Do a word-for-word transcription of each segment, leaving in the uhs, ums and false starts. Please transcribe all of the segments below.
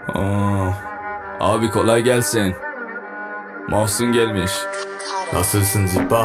Aa, abi kolay gelsin. Mahsun gelmiş. Nasılsın Zippa?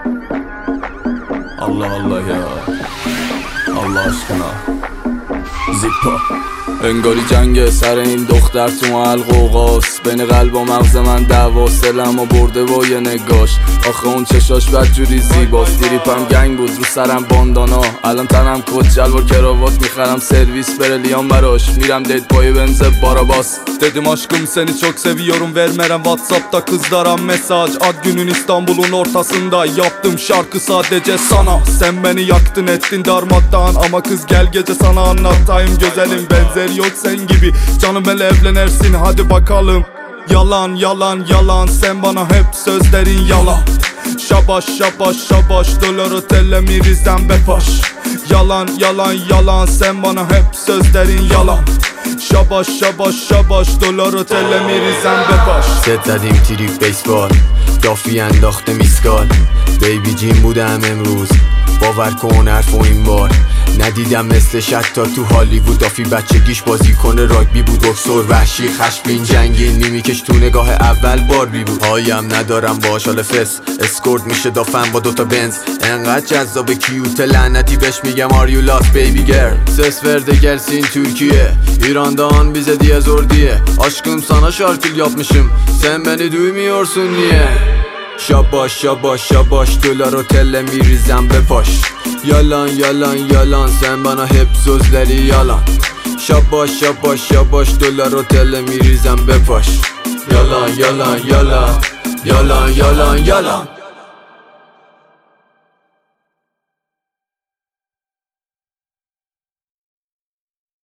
Allah Allah ya. Allah aşkına. Zippa انگاری جنگ سر این دختر تو حلقوقاست بین قلب و مغز من دعوا سلمو برده با یه نگاش آخه اون چشاش بدجوری زیباست دیریپم گنگ بود رو سرم باندانا الان تنم کت جلوار کراوات میخرم سرویس بره لیان براش میرم دیت پای بنز barabas Dedim aşkım seni çok seviyorum vermerem Whatsapp'ta kızlara mesaj Ad günün İstanbul'un ortasında yaptım şarkı sadece sana Sen beni yaktın ettin darmadağın ama kız gel gece sana anlatayım Güzelim benzer yok sen gibi Canım hele evlenersin hadi bakalım Yalan yalan yalan sen bana hep sözlerin yalan Şabaş şabaş şabaş dolar otelle mirizden bepaş Yalan yalan yalan sen bana hep sözlerin yalan Şabaş şabaş şabaş dolar otelle mirizden bepaş ست زدیم تریپ بیسبال دافی انداخته میسکال بیبی جیم بودم امروز باور کن حرف و این بار ندیدم مثل شتا تو هالیوود دافی بچگیش بازی کنه راگبی بود بکسور وحشی خشمگین جنگین میمیکش تو نگاه اول باربی بود هایم ندارم باش حال فس اسکورت میشه دافن با دوتا بنز انقدر جذاب کیوت لعنتی بهش میگم آریو لاست بیبی گرل ses verdi gelsin Türkiye İran'dan bize diye zor diye Aşkım sana şarkı yapmışım sen beni duymuyorsun niye Şabaş şabaş şabaş dolar otelle mirizem be paş Yalan yalan yalan sen bana hep sözleri yalan Şabaş şabaş şabaş dolar otelle mirizem be paş Yalan yalan yalan Yalan yalan yalan